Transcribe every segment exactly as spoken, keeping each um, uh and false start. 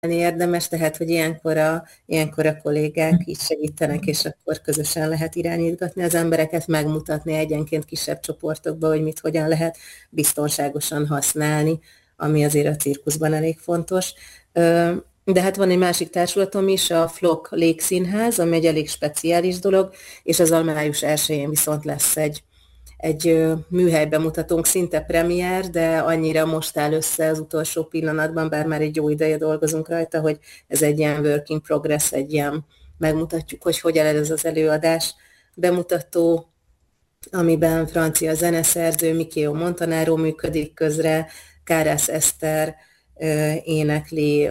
érdemes, tehát hogy ilyenkor a, ilyenkor a kollégák így segítenek, és akkor közösen lehet irányítgatni az embereket, megmutatni egyenként kisebb csoportokba, hogy mit hogyan lehet biztonságosan használni, ami azért a cirkuszban elég fontos. De hát van egy másik társulatom is, a Flock Légszínház, ami egy elég speciális dolog, és az május elsején viszont lesz egy egy műhelybemutatónk, szinte premier, de annyira most áll össze az utolsó pillanatban, bár már egy jó ideje dolgozunk rajta, hogy ez egy ilyen work in progress, egy ilyen megmutatjuk, hogy hogyan ez az előadás bemutató, amiben francia zeneszerző Mikeo Montanaro működik közre, Kárász Eszter énekli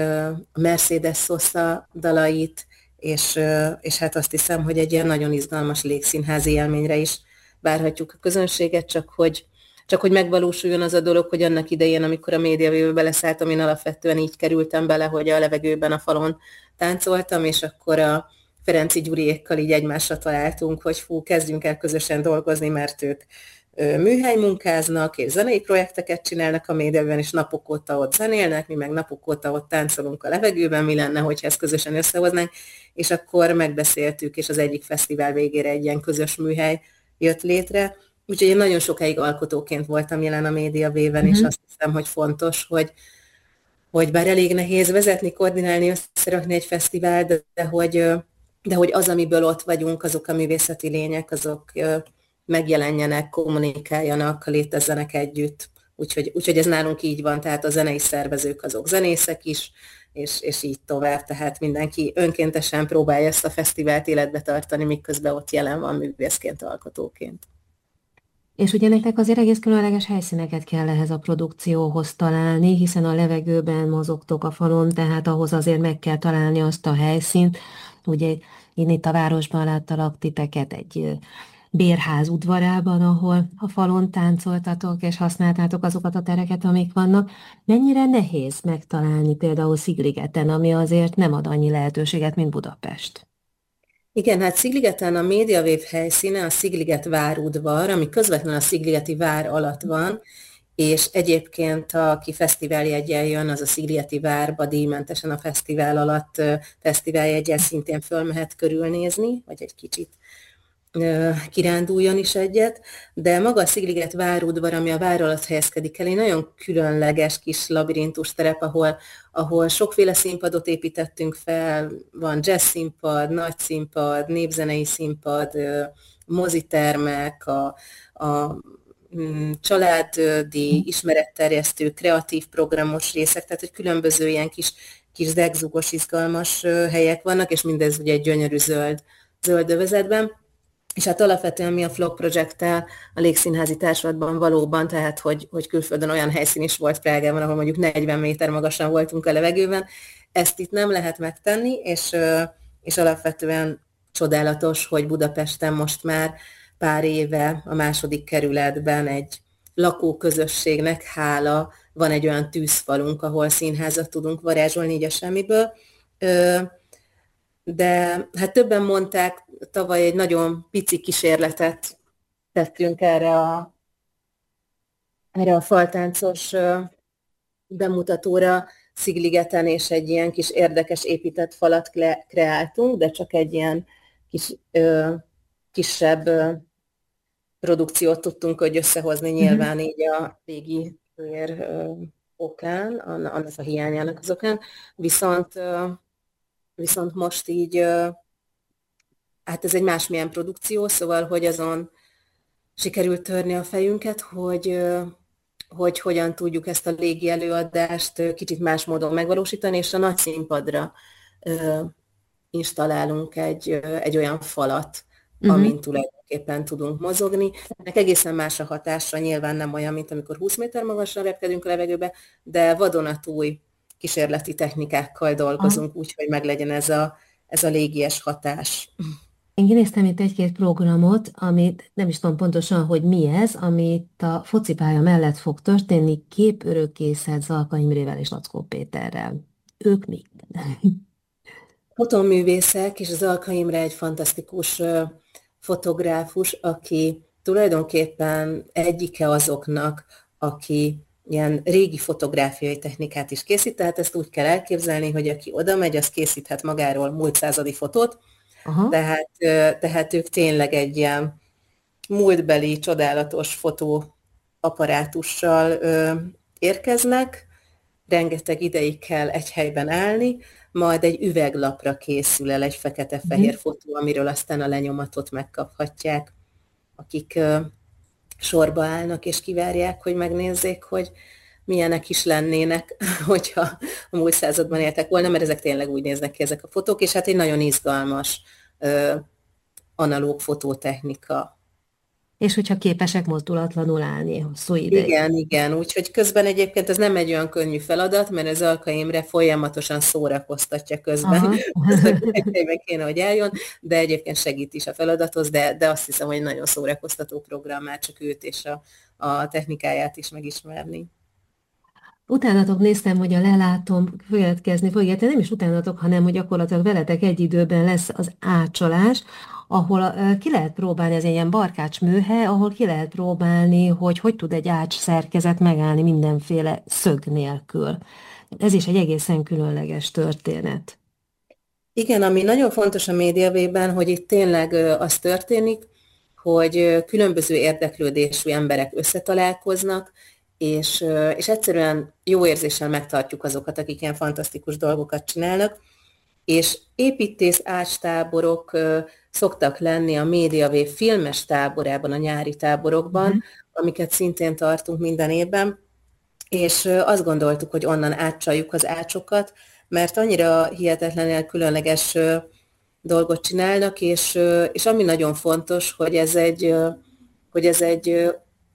a Mercedes Sosa dalait, és, és hát azt hiszem, hogy egy ilyen nagyon izgalmas légszínházi élményre is várhatjuk a közönséget, csak hogy, csak hogy megvalósuljon az a dolog, hogy annak idején, amikor a médiavébe beleszálltam, én alapvetően így kerültem bele, hogy a levegőben a falon táncoltam, és akkor a Ferenci Gyuriékkal így egymásra találtunk, hogy fú, kezdjünk el közösen dolgozni, mert ők műhelymunkáznak, és zenei projekteket csinálnak a médiában, és napok óta ott zenélnek, mi meg napok óta ott táncolunk a levegőben, mi lenne, hogyha ezt közösen összehoznánk, és akkor megbeszéltük, és az egyik fesztivál végére egy ilyen közös műhely jött létre. Úgyhogy én nagyon sokáig alkotóként voltam jelen a médiavéven, mm-hmm. és azt hiszem, hogy fontos, hogy, hogy bár elég nehéz vezetni, koordinálni, összerakni egy fesztivált, de, de, hogy, de hogy az, amiből ott vagyunk, azok a művészeti lények, azok megjelenjenek, kommunikáljanak, létezzenek együtt. Úgyhogy, úgyhogy ez nálunk így van, tehát a zenei szervezők azok zenészek is, és, és így tovább, tehát mindenki önkéntesen próbálja ezt a fesztivált életbe tartani, miközben ott jelen van művészként, alkotóként. És ugye nektek azért egész különleges helyszíneket kell ehhez a produkcióhoz találni, hiszen a levegőben mozogtok a falon, tehát ahhoz azért meg kell találni azt a helyszínt. Ugye én itt a városban láttalak titeket egy bérház udvarában, ahol a falon táncoltatok, és használtátok azokat a tereket, amik vannak. Mennyire nehéz megtalálni például Szigligeten, ami azért nem ad annyi lehetőséget, mint Budapest? Igen, hát Szigligeten a Médiavév helyszíne a Szigliget várudvar, ami közvetlenül a Szigligeti vár alatt van, és egyébként aki fesztiváljeggyel jön, az a Szigligeti várba díjmentesen a fesztivál alatt fesztiváljeggyel szintén fölmehet körülnézni, vagy egy kicsit kiránduljon is egyet, de maga a Szigliget várudvar, ami a vár alatt helyezkedik el, egy nagyon különleges kis labirintus terep, ahol, ahol sokféle színpadot építettünk fel, van jazz színpad, nagy színpad, népzenei színpad, mozitermek, a, a családi, ismeretterjesztő, kreatív programos részek, tehát hogy különböző ilyen kis, kis zegzugos, izgalmas helyek vannak, és mindez ugye egy gyönyörű zöld, zöld övezetben. És hát alapvetően mi a Flock Project-tel a Légszínházi Társulatban valóban, tehát hogy, hogy külföldön olyan helyszín is volt Prágában, ahol mondjuk negyven méter magasan voltunk a levegőben, ezt itt nem lehet megtenni, és, és alapvetően csodálatos, hogy Budapesten most már pár éve a második kerületben egy lakóközösségnek hála van egy olyan tűzfalunk, ahol színházat tudunk varázsolni így a semmiből. De hát többen mondták, tavaly egy nagyon pici kísérletet tettünk erre a, erre a faltáncos bemutatóra Szigligeten, és egy ilyen kis érdekes épített falat kreáltunk, de csak egy ilyen kis, ö, kisebb ö, produkciót tudtunk hogy összehozni, nyilván mm-hmm. így a régi tér ö, okán, annak a hiányának az okán, viszont ö, Viszont most így, hát ez egy másmilyen produkció, szóval, hogy azon sikerült törni a fejünket, hogy, hogy hogyan tudjuk ezt a légi előadást kicsit más módon megvalósítani, és a nagy színpadra installálunk egy, egy olyan falat, uh-huh. amin tulajdonképpen tudunk mozogni. Ennek egészen más a hatása, nyilván nem olyan, mint amikor húsz méter magasra repkedünk a levegőbe, de vadonatúj kísérleti technikákkal dolgozunk, úgyhogy meglegyen ez a, ez a légies hatás. Én kinéztem itt egy-két programot, amit nem is tudom pontosan, hogy mi ez, amit a focipálya mellett fog történni képörökkészlet Zalka Imrével és Lackó Péterrel. Ők mik? Fotoművészek, és Zalka Imre egy fantasztikus fotográfus, aki tulajdonképpen egyike azoknak, aki ilyen régi fotográfiai technikát is készít, tehát ezt úgy kell elképzelni, hogy aki oda megy, az készíthet magáról múlt századi fotót, Aha. tehát, tehát ők tényleg egy ilyen múltbeli csodálatos fotóapparátussal érkeznek, rengeteg ideig kell egy helyben állni, majd egy üveglapra készül el egy fekete-fehér fotó, amiről aztán a lenyomatot megkaphatják, akik sorba állnak és kivárják, hogy megnézzék, hogy milyenek is lennének, hogyha a múlt században éltek volna, mert ezek tényleg úgy néznek ki ezek a fotók, és hát egy nagyon izgalmas ö, analóg fotótechnika. És hogyha képesek mozdulatlanul állni hosszú ideig. Igen, igen, úgyhogy közben egyébként ez nem egy olyan könnyű feladat, mert az Alka Imre folyamatosan szórakoztatja közben, azt meg kéne, hogy álljon, de egyébként segít is a feladathoz, de, de azt hiszem, hogy nagyon szórakoztató program már csak őt és a, a technikáját is megismerni. Utánatok néztem, hogy a lelátom következni fog, illetve nem is utánatok, hanem hogy gyakorlatilag veletek egy időben lesz az ácsolás, ahol ki lehet próbálni, ez egy ilyen barkács műhely, ahol ki lehet próbálni, hogy hogy tud egy ács szerkezet megállni mindenféle szög nélkül. Ez is egy egészen különleges történet. Igen, ami nagyon fontos a médiavében, hogy itt tényleg az történik, hogy különböző érdeklődésű emberek összetalálkoznak, és, és egyszerűen jó érzéssel megtartjuk azokat, akik ilyen fantasztikus dolgokat csinálnak, és építész ácstáborok szoktak lenni a MediaWave filmes táborában, a nyári táborokban, mm. amiket szintén tartunk minden évben, és azt gondoltuk, hogy onnan átcsaljuk az ácsokat, mert annyira hihetetlenül különleges dolgot csinálnak, és, és ami nagyon fontos, hogy ez egy, hogy ez egy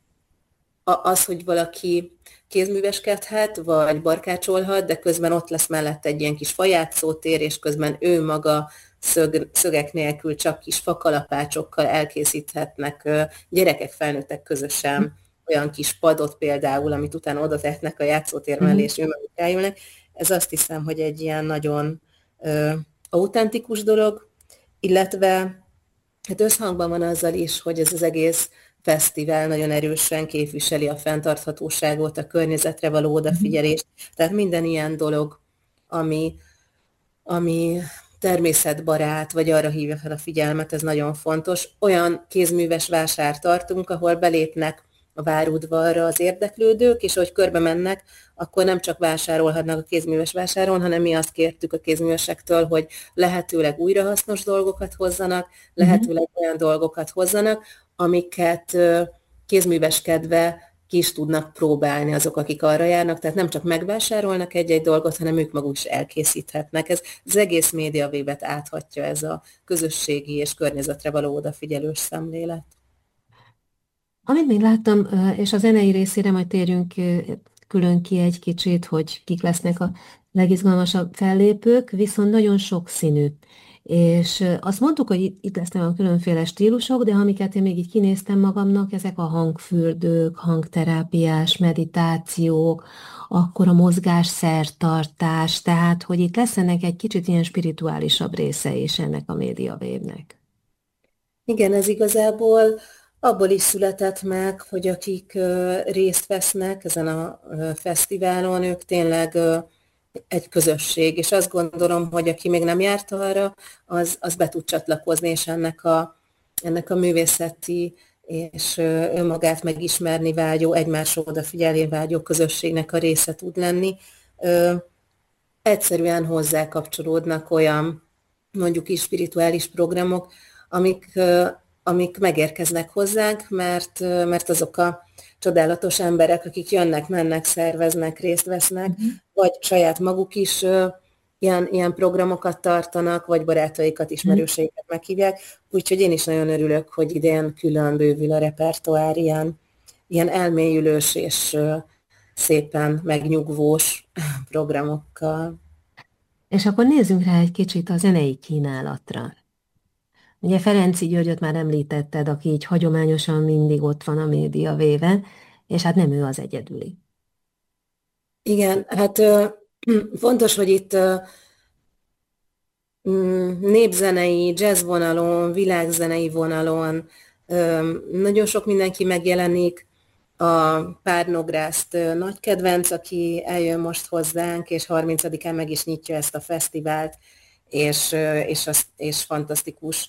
az, hogy valaki kézműveskedhet, vagy barkácsolhat, de közben ott lesz mellett egy ilyen kis fajátszótér, és közben ő maga szög, szögek nélkül csak kis fakalapácsokkal elkészíthetnek gyerekek, felnőttek közösen olyan kis padot például, amit utána oda tehetnek a játszótér mellé, és ő maguk elülnek. Ez azt hiszem, hogy egy ilyen nagyon ö, autentikus dolog, illetve hát összhangban van azzal is, hogy ez az egész fesztivál nagyon erősen képviseli a fenntarthatóságot, a környezetre való odafigyelést. Tehát minden ilyen dolog, ami, ami természetbarát, vagy arra hívja fel a figyelmet, ez nagyon fontos. Olyan kézműves vásárt tartunk, ahol belépnek a várudvarra az érdeklődők, és ahogy körbe mennek, akkor nem csak vásárolhatnak a kézműves vásáron, hanem mi azt kértük a kézművesektől, hogy lehetőleg újrahasznos dolgokat hozzanak, lehetőleg olyan dolgokat hozzanak, amiket kézműveskedve ki is tudnak próbálni azok, akik arra járnak, tehát nem csak megvásárolnak egy-egy dolgot, hanem ők maguk is elkészíthetnek. Ez az egész MediaWave-et áthatja ez a közösségi és környezetre való odafigyelős szemlélet. Amit még láttam, és a zenei részére majd térjünk külön ki egy kicsit, hogy kik lesznek a legizgalmasabb fellépők, viszont nagyon sokszínű. És azt mondtuk, hogy itt lesznek a különféle stílusok, de amiket én még így kinéztem magamnak, ezek a hangfürdők, hangterápiás meditációk, akkor a mozgásszertartás, tehát hogy itt lesz ennek egy kicsit ilyen spirituálisabb része is ennek a MediaWave-nek. Igen, ez igazából abból is született meg, hogy akik részt vesznek ezen a fesztiválon, ők tényleg egy közösség, és azt gondolom, hogy aki még nem járt arra, az, az be tud csatlakozni, és ennek a, ennek a művészeti és önmagát megismerni vágyó, egymásra odafigyelni vágyó közösségnek a része tud lenni. Egyszerűen hozzá kapcsolódnak olyan, mondjuk is spirituális programok, amik, amik megérkeznek hozzánk, mert, mert azok a csodálatos emberek, akik jönnek, mennek, szerveznek, részt vesznek, mm-hmm. vagy saját maguk is uh, ilyen, ilyen programokat tartanak, vagy barátaikat, ismerőseiket meghívják. Úgyhogy én is nagyon örülök, hogy idén külön bővül a repertoár ilyen, ilyen elmélyülős és uh, szépen megnyugvós programokkal. És akkor nézzünk rá egy kicsit a zenei kínálatra. Ugye Ferenczy Györgyöt már említetted, aki így hagyományosan mindig ott van a MediaWave-en, és hát nem ő az egyedüli. Igen, hát fontos, hogy itt népzenei, jazz vonalon, világzenei vonalon nagyon sok mindenki megjelenik, A Párnográszt nagy kedvenc, aki eljön most hozzánk, és harmincadikán meg is nyitja ezt a fesztivált, és, és, az, és fantasztikus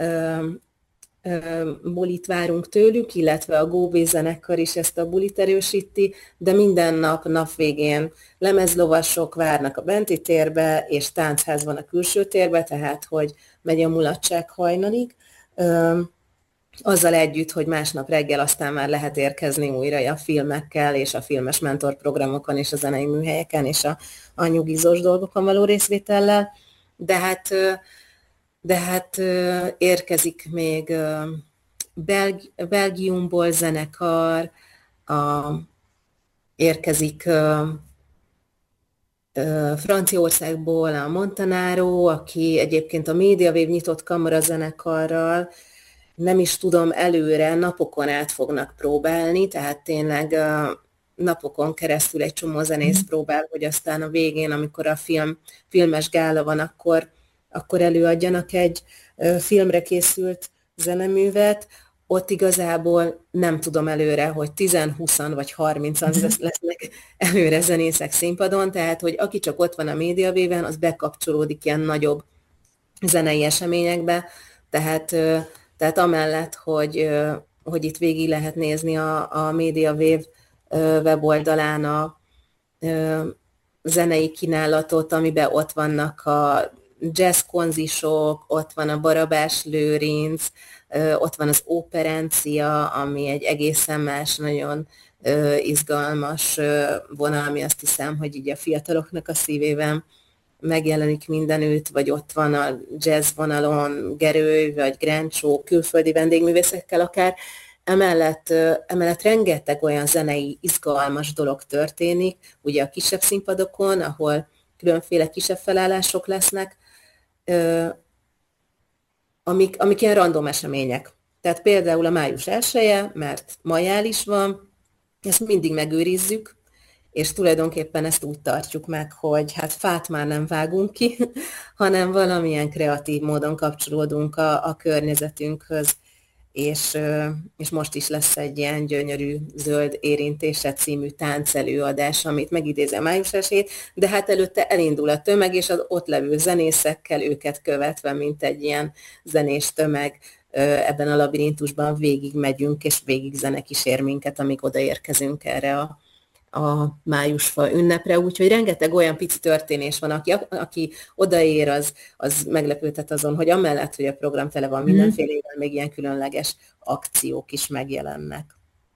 bulit várunk tőlük, illetve a Góvé zenekar is ezt a bulit erősíti, de minden nap, nap végén lemezlovasok várnak a benti térbe, és táncház van a külső térbe, tehát hogy megy a mulatság hajnalig. Azzal együtt, hogy másnap reggel aztán már lehet érkezni újra a filmekkel, és a filmes mentorprogramokon, és a zenei műhelyeken, és a, a nyugizós dolgokon való részvétellel. De hát, de hát érkezik még Belgi- Belgiumból zenekar, a, érkezik Franciaországból a Montanaro, aki egyébként a Mediawave nyitott kamarazenekarral, nem is tudom előre, napokon át fognak próbálni, tehát tényleg napokon keresztül egy csomó zenész próbál, hogy aztán a végén, amikor a film, filmes gála van, akkor, akkor előadjanak egy filmre készült zeneművet. Ott igazából nem tudom előre, hogy tíz, húsz vagy harmincan lesznek előre zenészek színpadon, tehát hogy aki csak ott van a Mediawave-en, az bekapcsolódik ilyen nagyobb zenei eseményekbe, tehát Tehát amellett, hogy, hogy itt végig lehet nézni a, a Mediawave weboldalán a zenei kínálatot, amiben ott vannak a jazz konzisok, ott van a Barabás Lőrinc, ott van az Operencia, ami egy egészen más, nagyon izgalmas vonal, ami azt hiszem, hogy így a fiataloknak a szívében megjelenik mindenütt, vagy ott van a jazz vonalon Gerő, vagy Grancsó, külföldi vendégművészekkel akár. Emellett, emellett rengeteg olyan zenei, izgalmas dolog történik, ugye a kisebb színpadokon, ahol különféle kisebb felállások lesznek, amik, amik ilyen random események. Tehát például a május elseje, mert majál is van, ezt mindig megőrizzük, és tulajdonképpen ezt úgy tartjuk meg, hogy hát fát már nem vágunk ki, hanem valamilyen kreatív módon kapcsolódunk a, a környezetünkhöz, és, és most is lesz egy ilyen gyönyörű Zöld érintése című táncelőadás, amit megidézem május elsejét, de hát előtte elindul a tömeg, és az ott levő zenészekkel őket követve, mint egy ilyen zenés tömeg, ebben a labirintusban végig megyünk, és végig zene kísér minket, amíg odaérkezünk erre a a májusfa ünnepre, úgyhogy rengeteg olyan pici történés van, aki, aki odaér, az, az meglepődhet azon, hogy amellett, hogy a program tele van mindenfélével, még ilyen különleges akciók is megjelennek.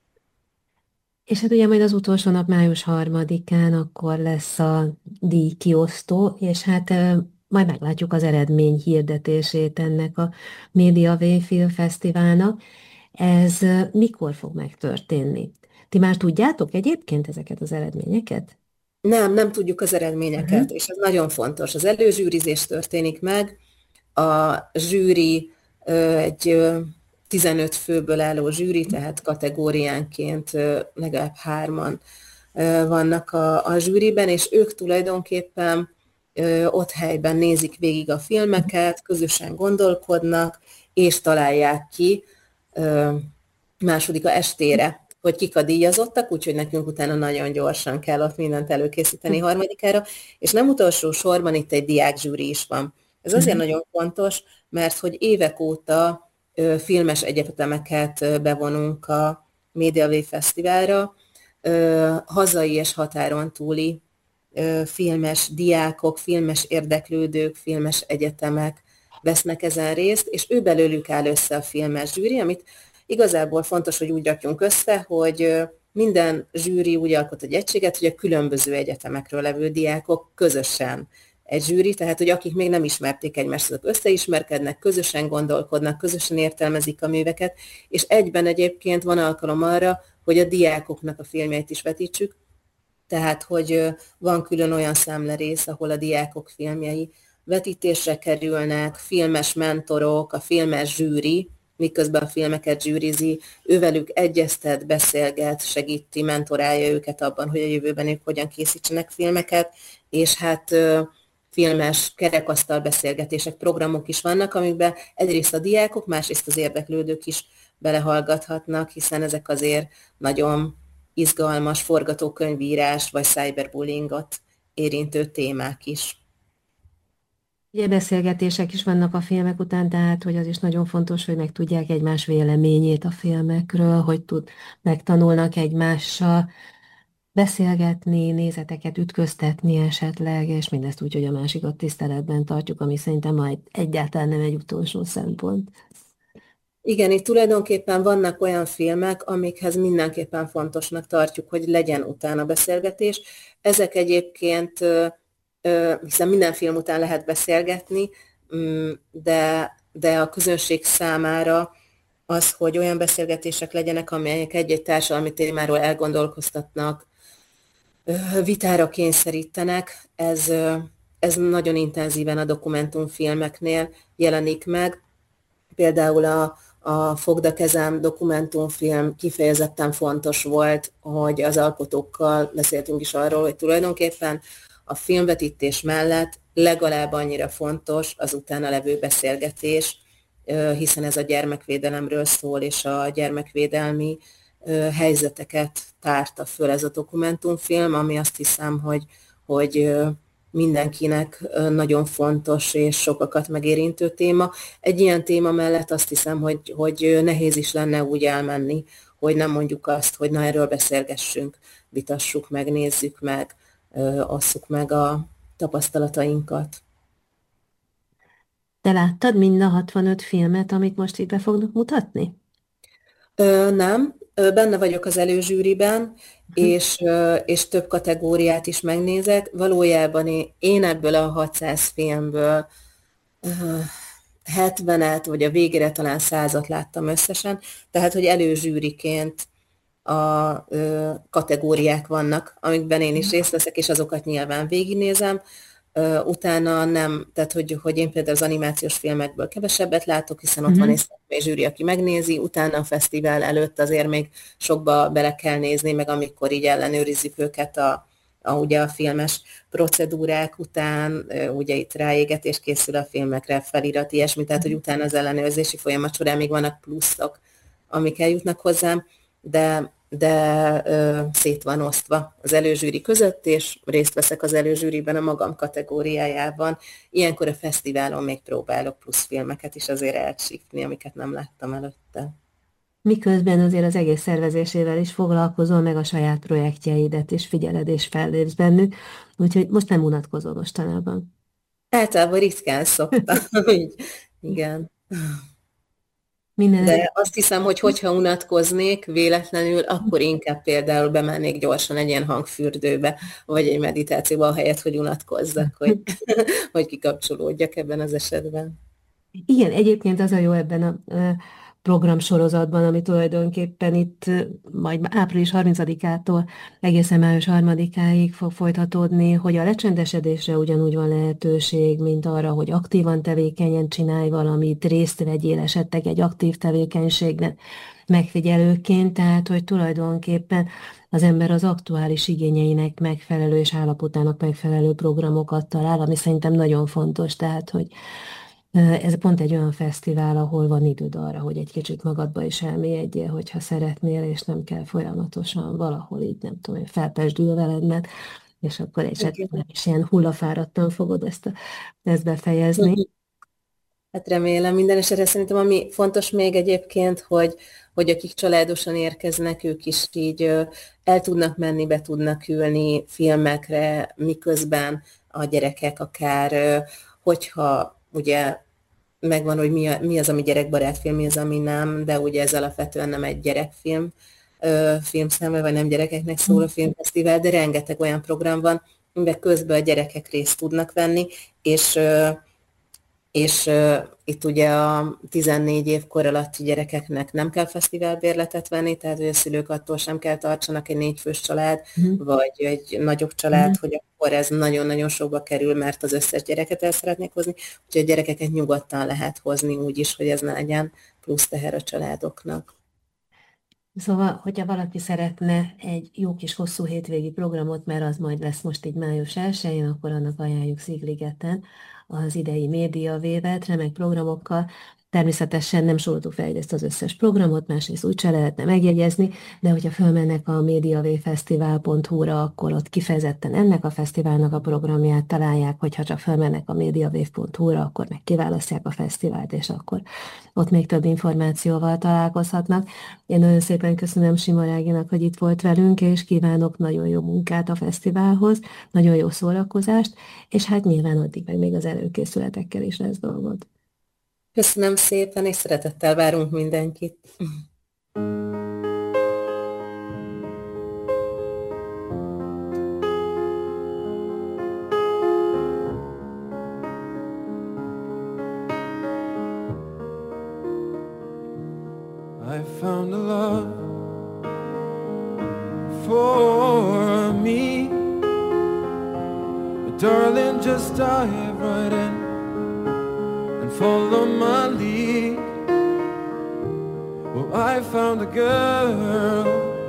És hát ugye majd az utolsó nap, május harmadikán, akkor lesz a díjkiosztó, és hát majd meglátjuk az eredmény hirdetését ennek a Mediawave Film Fesztiválnak. Ez mikor fog megtörténni? Ti már tudjátok egyébként ezeket az eredményeket? Nem, nem tudjuk az eredményeket, uh-huh. és ez nagyon fontos. Az előzsűrizés történik meg, a zsűri egy tizenöt főből álló zsűri, tehát kategóriánként legalább hárman vannak a, a zsűriben, és ők tulajdonképpen ott helyben nézik végig a filmeket, közösen gondolkodnak, és találják ki másodika estére, hogy kik a díjazottak, úgyhogy nekünk utána nagyon gyorsan kell ott mindent előkészíteni harmadikára, és nem utolsó sorban itt egy diákzsűri is van. Ez azért uh-huh. nagyon fontos, mert hogy évek óta ö, filmes egyetemeket bevonunk a Mediawave Fesztiválra, ö, hazai és határon túli ö, filmes diákok, filmes érdeklődők, filmes egyetemek vesznek ezen részt, és ő belőlük áll össze a filmes zsűri, amit igazából fontos, hogy úgy rakjunk össze, hogy minden zsűri úgy alkot egy egységet, hogy a különböző egyetemekről levő diákok közösen egy zsűri, tehát hogy akik még nem ismerték egymást, azok összeismerkednek, közösen gondolkodnak, közösen értelmezik a műveket, és egyben egyébként van alkalom arra, hogy a diákoknak a filmjeit is vetítsük, tehát hogy van külön olyan számlerész, ahol a diákok filmjei vetítésre kerülnek, filmes mentorok, a filmes zsűri, miközben a filmeket zsűrizi, ővelük egyeztet, beszélget, segíti, mentorálja őket abban, hogy a jövőben ők hogyan készítsenek filmeket, és hát filmes kerekasztal beszélgetések, programok is vannak, amikben egyrészt a diákok, másrészt az érdeklődők is belehallgathatnak, hiszen ezek azért nagyon izgalmas forgatókönyvírás vagy cyberbullyingot érintő témák is. Ugye beszélgetések is vannak a filmek után, tehát hogy az is nagyon fontos, hogy megtudják egymás véleményét a filmekről, hogy tud, megtanulnak egymással beszélgetni, nézeteket ütköztetni esetleg, és mindezt úgy, hogy a másikat tiszteletben tartjuk, ami szerintem majd egyáltalán nem egy utolsó szempont. Igen, itt tulajdonképpen vannak olyan filmek, amikhez mindenképpen fontosnak tartjuk, hogy legyen utána beszélgetés. Ezek egyébként, hiszen minden film után lehet beszélgetni, de, de a közönség számára az, hogy olyan beszélgetések legyenek, amelyek egy-egy társadalmi témáról elgondolkoztatnak, vitára kényszerítenek, ez, ez nagyon intenzíven a dokumentumfilmeknél jelenik meg. Például a, a Fogd a kezem dokumentumfilm kifejezetten fontos volt, hogy az alkotókkal beszéltünk is arról, hogy tulajdonképpen a filmvetítés mellett legalább annyira fontos az utána levő beszélgetés, hiszen ez a gyermekvédelemről szól, és a gyermekvédelmi helyzeteket tárta föl ez a dokumentumfilm, ami azt hiszem, hogy, hogy mindenkinek nagyon fontos és sokakat megérintő téma. Egy ilyen téma mellett azt hiszem, hogy, hogy nehéz is lenne úgy elmenni, hogy nem mondjuk azt, hogy na erről beszélgessünk, vitassuk meg, nézzük meg, osszuk meg a tapasztalatainkat. Te láttad mind a hatvanöt filmet, amit most itt be fognak mutatni? Ö, nem, benne vagyok az előzsűriben, uh-huh. és, és több kategóriát is megnézek. Valójában én ebből a hatszáz filmből hetvenet, vagy a végére talán százat láttam összesen, tehát hogy előzsűriként a ö, kategóriák vannak, amikben én is részt veszek, és azokat nyilván végignézem. Uh, utána nem, tehát hogy, hogy én például az animációs filmekből kevesebbet látok, hiszen ott uh-huh. van egy szakmai zsűri, aki megnézi, utána a fesztivál előtt azért még sokba bele kell nézni, meg amikor így ellenőrizzük őket a, a, ugye a filmes procedúrák után, ugye itt ráégetés készül a filmekre, felirat, ilyesmi, tehát hogy utána az ellenőrzési folyamat során még vannak pluszok, amik eljutnak hozzám, de de ö, szét van osztva az előzsűri között, és részt veszek az előzsűriben a magam kategóriájában. Ilyenkor a fesztiválon még próbálok plusz filmeket is azért elcsípni, amiket nem láttam előtte. Miközben azért az egész szervezésével is foglalkozol, meg a saját projektjeidet is figyeled és fellépsz bennük, úgyhogy most nem unatkozol mostanában. Általában ritkán szoktam, igen. Minden... De azt hiszem, hogy hogyha unatkoznék véletlenül, akkor inkább például bemennék gyorsan egy ilyen hangfürdőbe, vagy egy meditációba, ahelyett, hogy unatkozzak, hogy, hogy kikapcsolódjak ebben az esetben. Igen, egyébként az a jó ebben a programsorozatban, ami tulajdonképpen itt majd április harmincadikától egészen május harmadikáig fog folytatódni, hogy a lecsendesedésre ugyanúgy van lehetőség, mint arra, hogy aktívan tevékenyen csinálj valamit, részt vegyél esetleg egy aktív tevékenységben megfigyelőként, tehát hogy tulajdonképpen az ember az aktuális igényeinek megfelelő és állapotának megfelelő programokat talál, ami szerintem nagyon fontos, tehát hogy ez pont egy olyan fesztivál, ahol van időd arra, hogy egy kicsit magadba is elmélyedjél, hogyha szeretnél, és nem kell folyamatosan valahol így, nem tudom, felpesdülve lenned, és akkor esetleg nem is ilyen hullafáradtan fogod ezt, a, ezt befejezni. Hát remélem minden esetre szerintem, ami fontos még egyébként, hogy, hogy akik családosan érkeznek, ők is így el tudnak menni, be tudnak ülni filmekre, miközben a gyerekek akár, hogyha ugye megvan, hogy mi, a, mi az, ami gyerekbarát film, mi az, ami nem, de ugye ez alapvetően nem egy gyerekfilm filmszámba, vagy nem gyerekeknek szól a filmfesztivál, de rengeteg olyan program van, amiben közben a gyerekek részt tudnak venni, és, és itt ugye a tizennégy év kor alatti gyerekeknek nem kell fesztiválbérletet venni, tehát hogy a szülők attól sem kell tartsanak egy négyfős család, mm. vagy egy nagyobb család, mm. hogy akkor ez nagyon-nagyon sokba kerül, mert az összes gyereket el szeretnék hozni, úgyhogy a gyerekeket nyugodtan lehet hozni úgy is, hogy ez ne legyen plusz teher a családoknak. Szóval, hogyha valaki szeretne egy jó kis hosszú hétvégi programot, mert az majd lesz most így május elsején, akkor annak ajánljuk Szigligeten az idei médiavévet, remek programokkal, Természetesen nem soroltuk fel egyrészt az összes programot, másrészt úgy se lehetne megjegyezni, de hogyha fölmennek a mediawayfesztivál pont hu-ra, akkor ott kifejezetten ennek a fesztiválnak a programját találják, hogyha csak fölmennek a mediawave pont hu-ra, akkor meg kiválasztják a fesztivált, és akkor ott még több információval találkozhatnak. Én nagyon szépen köszönöm Simor Áginak, hogy itt volt velünk, és kívánok nagyon jó munkát a fesztiválhoz, nagyon jó szórakozást, és hát nyilván addig meg még az előkészületekkel is lesz dolgod. Köszönöm szépen, és szeretettel várunk mindenkit. I found a love for me, but darling, just dive right in and follow my lead. Well, I found a girl,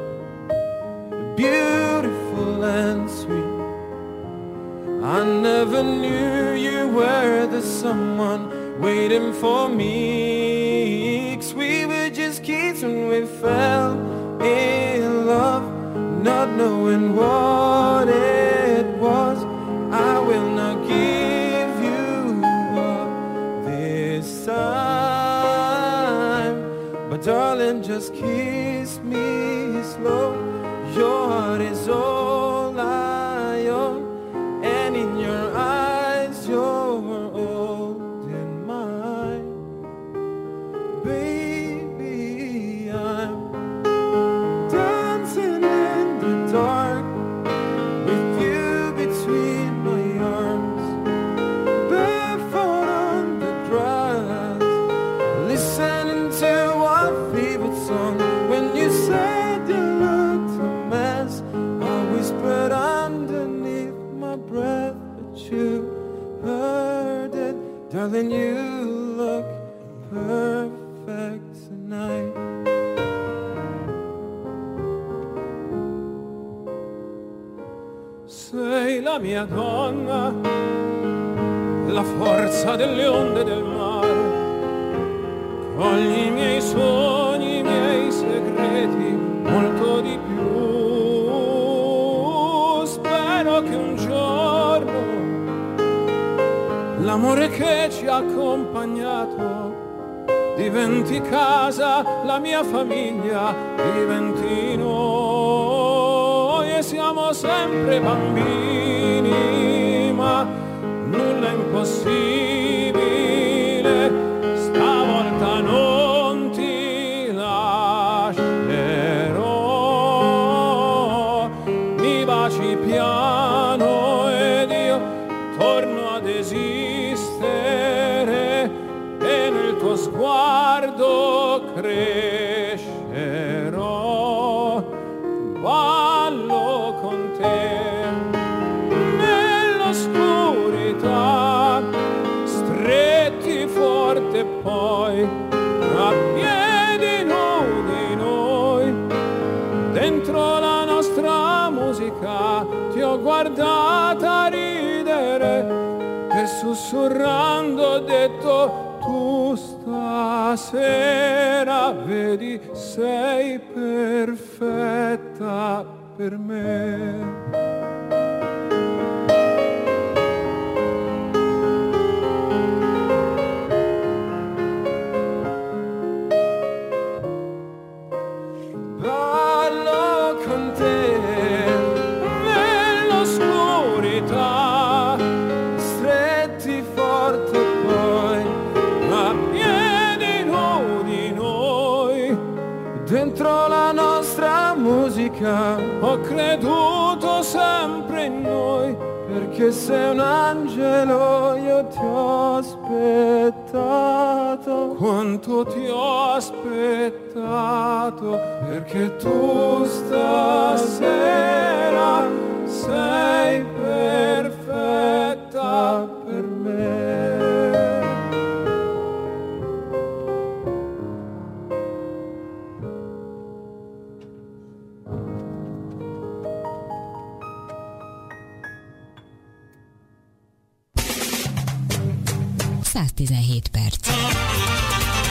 beautiful and sweet. I never knew you were the someone waiting for me. 'Cause we were just kids when we fell in love, not knowing what it was. I will not give you up this time, but darling, just kiss me slow. Your heart is all I own, and in your eyes you're holding mine. Baby, I'm dancing in the dark with you between my arms, barefoot on the grass, listening to our favorite song. When you said you looked a mess, I whispered underneath my breath, but you heard it. Darling, you look perfect tonight. Sei la mia donna, la forza delle onde del mare, cogli i miei sogni, i miei segreti, molto di più. Spero che un giorno l'amore che ci ha accompagnato diventi casa, la mia famiglia diventi noi, e siamo sempre bambini, ma nulla è impossibile. Stavolta non ti lascerò, mi baci piano ed io torno ad esistere, e nel tuo sguardo crescerò. Ballo con te nell'oscurità, stretti forte poi a piedi nudi noi, dentro la nostra musica ti ho guardata ridere e sussurrando ho detto: tu stasera vedi sei perfetta per me. Ballo con te nell'oscurità, stretti forte poi a piedi nudi noi, dentro la nostra musica ho creduto sempre in noi, perché sei un angelo, io ti ho aspettato, quanto ti ho aspettato, perché tu stasera sei perfetta per me. száz tizenhét perc.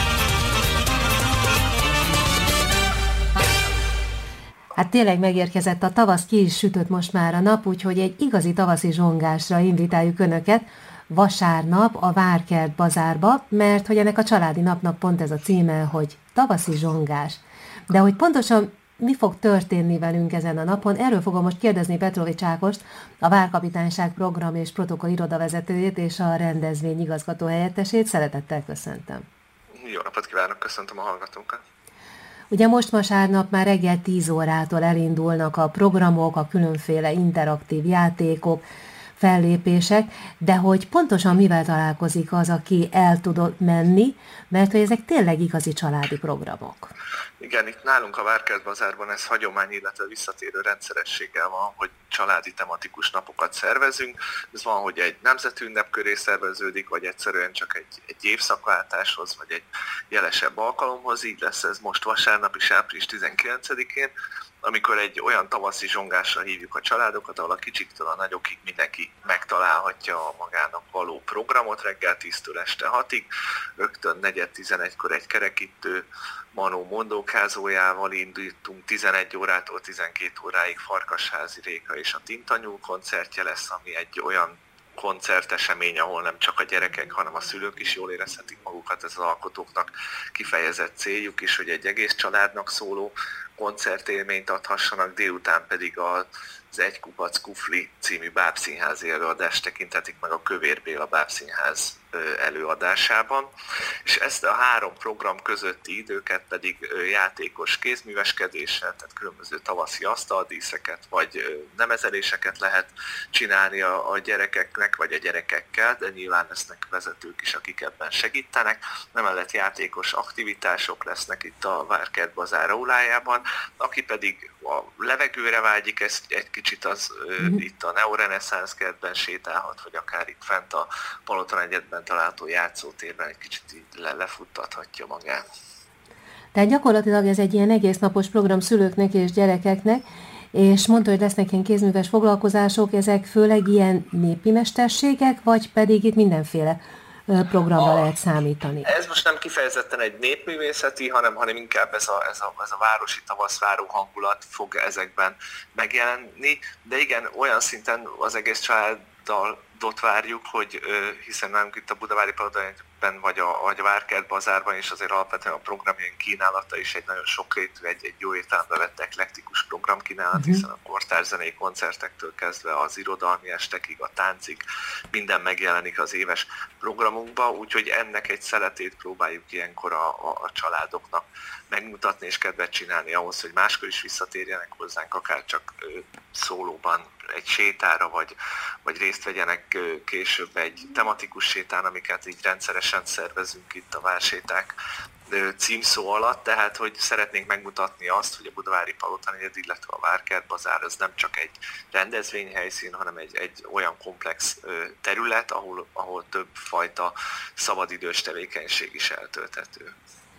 Hát tényleg megérkezett a tavasz, ki is sütött most már a nap, úgyhogy egy igazi tavaszi zsongásra invitáljuk Önöket vasárnap a Várkert bazárba, mert hogy ennek a családi napnak pont ez a címe, hogy tavaszi zsongás. De hogy pontosan mi fog történni velünk ezen a napon, erről fogom most kérdezni Petrovics Ágost, a Várkapitányság program és protokoll irodavezetőjét és a rendezvény igazgató helyettesét. Szeretettel köszöntöm. Jó napot kívánok, köszöntöm a hallgatókat. Ugye most vasárnap már reggel tíz órától elindulnak a programok, a különféle interaktív játékok, fellépések, de hogy pontosan mivel találkozik az, aki el tudott menni, mert hogy ezek tényleg igazi családi programok. Igen, itt nálunk a Várkert bazárban ez hagyomány, illetve visszatérő rendszerességgel van, hogy családi tematikus napokat szervezünk. Ez van, hogy egy nemzeti ünnep köré szerveződik, vagy egyszerűen csak egy, egy évszakváltáshoz, vagy egy jelesebb alkalomhoz. Így lesz ez most vasárnap is, április tizenkilencedikén, amikor egy olyan tavaszi zsongásra hívjuk a családokat, ahol a kicsiktől a nagyokig mindenki megtalálhatja a magának való programot reggel tíztől este hatig, rögtön negyed tizenegykor egy kerekítő Manó mondókázójával indítunk, tizenegy órától tizenkét óráig Farkasházi Réka és a Tintanyúl koncertje lesz, ami egy olyan koncertesemény, ahol nem csak a gyerekek, hanem a szülők is jól érezhetik magukat, ez az alkotóknak kifejezett céljuk is, hogy egy egész családnak szóló koncertélményt adhassanak, délután pedig az Egy kupac kufli című bábszínházi előadást tekintetik meg a Kövér Béla Bábszínház előadásában, és ezt a három program közötti időket pedig játékos kézműveskedéssel, tehát különböző tavaszi asztaldíszeket vagy nemezeléseket lehet csinálni a, a gyerekeknek, vagy a gyerekekkel, de nyilván lesznek vezetők is, akik ebben segítenek. Emellett játékos aktivitások lesznek itt a Várkert bazár aulájában, aki pedig a levegőre vágyik, ez egy kicsit az mm. itt a Neoreneszánsz kertben sétálhat, vagy akár itt fent a Palotanegyedben található játszótérben egy kicsit így le, lefuttathatja magát. Tehát gyakorlatilag ez egy ilyen egész napos program szülőknek és gyerekeknek, és mondta, hogy lesznek ilyen kézműves foglalkozások, ezek főleg ilyen népi mesterségek, vagy pedig itt mindenféle programra a, lehet számítani? Ez most nem kifejezetten egy népművészeti, hanem, hanem inkább ez a, ez, a, ez a városi tavaszváró hangulat fog ezekben megjelenni, de igen, olyan szinten az egész családdal ott várjuk, hogy hiszen nálunk itt a Budavári Palotanegyedben vagy a, vagy a Várkert bazárban is azért alapvetően a programjaink kínálata is egy nagyon sokrétű, egy, egy jó értelembe vett eklektikus programkínálat, uh-huh. hiszen a kortárszenei koncertektől kezdve az irodalmi estekig, a táncig minden megjelenik az éves programunkba, úgyhogy ennek egy szeletét próbáljuk ilyenkor a, a, a családoknak megmutatni és kedvet csinálni ahhoz, hogy máskor is visszatérjenek hozzánk, akár csak ö, szólóban egy sétára, vagy, vagy részt vegyenek ö, később egy tematikus sétán, amiket így rendszeresen szervezünk itt a Várséták ö, címszó alatt, tehát hogy szeretnénk megmutatni azt, hogy a Budavári Palotanegyed, illetve a Várkert bazár az nem csak egy rendezvényhelyszín, hanem egy, egy olyan komplex ö, terület, ahol, ahol több fajta szabadidős tevékenység is eltölthető.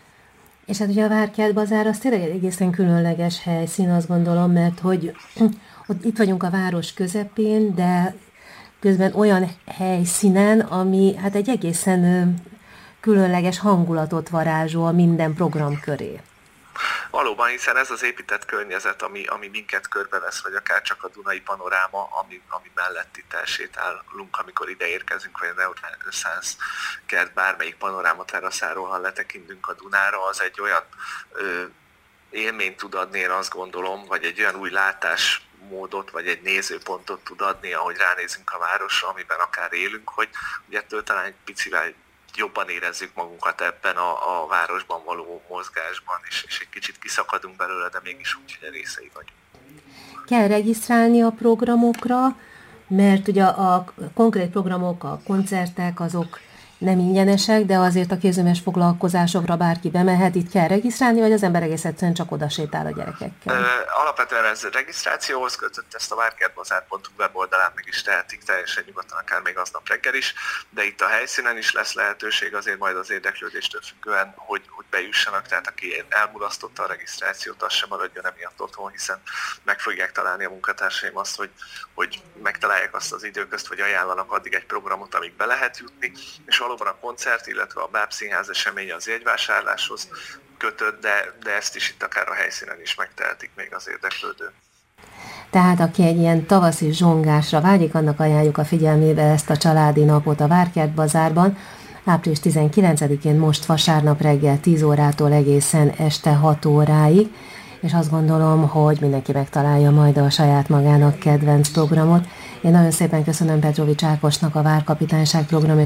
És hát ugye a Várkert bazár az tényleg egy egészen különleges helyszín, azt gondolom, mert hogy ott itt vagyunk a város közepén, de közben olyan helyszínen, ami hát egy egészen különleges hangulatot varázsol minden program köré. Valóban, hiszen ez az épített környezet, ami, ami minket körbevesz, vagy akár csak a Dunai panoráma, ami, ami mellett itt elsétálunk, amikor ide érkezünk, vagy a Neoreneszánsz kert bármelyik panorámateraszáról, ha letekintünk a Dunára, az egy olyan ö, élményt tud adni, én azt gondolom, vagy egy olyan új látásmódot, vagy egy nézőpontot tud adni, ahogy ránézünk a városra, amiben akár élünk, hogy ugye ettől talán egy picivel jobban érezzük magunkat ebben a, a városban való mozgásban, és, és egy kicsit kiszakadunk belőle, de mégis úgy, hogy a részei vagyunk. Kell regisztrálni a programokra, mert ugye a konkrét programok, a koncertek, azok nem ingyenesek, de azért a kézműves foglalkozásokra bárki bemehet, itt kell regisztrálni, vagy az ember egész egyszerűen csak oda sétál a gyerekekkel? Ö, alapvetően ez regisztrációhoz kötött, ezt a várkertbazár pont hu weboldalán meg is tehetik teljesen nyugodtan, akár még aznap reggel is, de itt a helyszínen is lesz lehetőség azért majd az érdeklődéstől függően, hogy, hogy bejussanak, tehát aki elmulasztotta a regisztrációt, az sem maradjon emiatt otthon, hiszen meg fogják találni a munkatársaim azt, hogy, hogy megtalálják azt az időközt, vagy ajánlanak addig egy programot, amíg be lehet jutni, és valóban a koncert, illetve a Bábszínház eseménye az jegyvásárláshoz kötött, de, de ezt is itt akár a helyszínen is megtehetik még az érdeklődő. Tehát aki egy ilyen tavaszi zsongásra vágyik, annak ajánljuk a figyelmébe ezt a családi napot a Várkert Bazárban, április tizenkilencedikén, most vasárnap reggel tíz órától egészen este hat óráig, és azt gondolom, hogy mindenki megtalálja majd a saját magának kedvenc programot. Én nagyon szépen köszönöm Petrovics Ákosnak, a Várkapitányság program